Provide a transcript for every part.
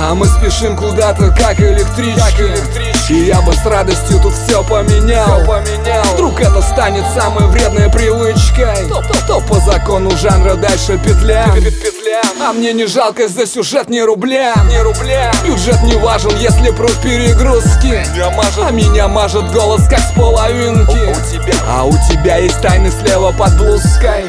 А мы спешим куда-то, как электрички. И я бы с радостью тут все поменял. Вдруг это станет самой вредной привычкой, то по закону жанра дальше петля. А мне не жалко за сюжет ни рубля. Бюджет не важен, если пруд перегрузки. А меня мажет голос как с половинки. А у тебя есть тайны слева под блузкой.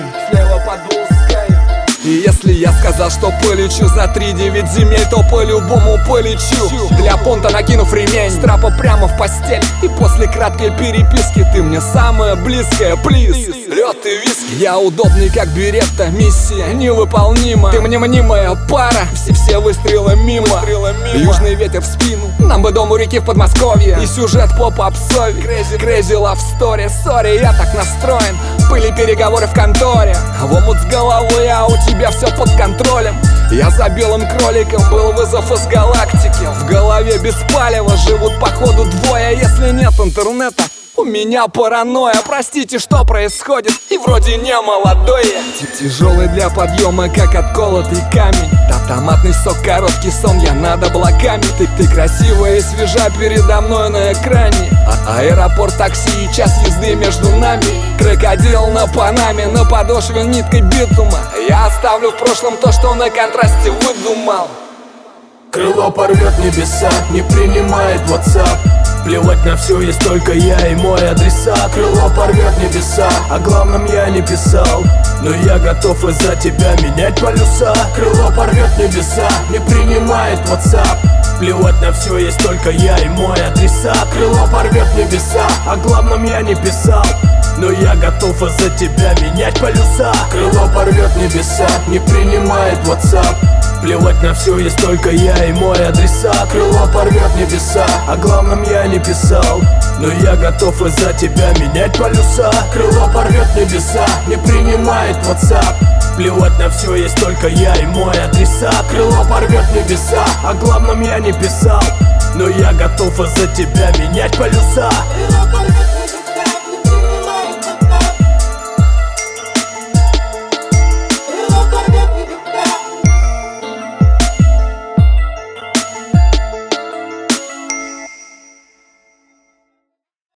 И если я сказал, что полечу за 3-9 земель, то по-любому полечу. Для понта накинув ремень, с трапа прямо в постель. И после краткой переписки ты мне самая близкая, плиз. Лёд и виски. Я удобный как беретта, миссия невыполнима. Ты мне мнимая пара, все выстрелы мимо. Южный ветер в спину, нам бы дом у реки в Подмосковье. И сюжет по попсове, crazy love story. Сори, я так настроен, были переговоры в конторе. В омут с головой, а у тебя все под контролем. Я за белым кроликом, был вызов из галактики. В голове без палева живут походу двое. Если нет интернета, у меня паранойя. Простите, что происходит, и вроде не молодой я. Тяжелый для подъема, как отколотый камень. Томатный сок, короткий сон, я над облаками. Ты красивая и свежа передо мной на экране. Аэропорт, такси и час езды между нами. Крокодил на Панаме, на подошве ниткой битума. Я оставлю в прошлом то, что на контрасте выдумал. Крыло порвет небеса, не принимает WhatsApp. Плевать на все, есть только я и мой адресат. Крыло порвет небеса, о главном я не писал, но я готов из-за тебя менять полюса. Крыло порвет небеса, не принимает WhatsApp. Плевать на все, есть только я и мой адресат. Крыло порвет небеса, о главном я не писал, но я готов из-за тебя менять полюса. Крыло порвет небеса, не принимает WhatsApp. Плевать на все, есть только я и мой адресат. Крыло порвет небеса, о главном я не писал, но я готов из-за тебя менять полюса. Крыло порвет небеса, не принимает WhatsApp. Плевать на все, есть только я и мой адресат. Крыло порвет небеса, о главном я не писал, но я готов из-за тебя менять полюса.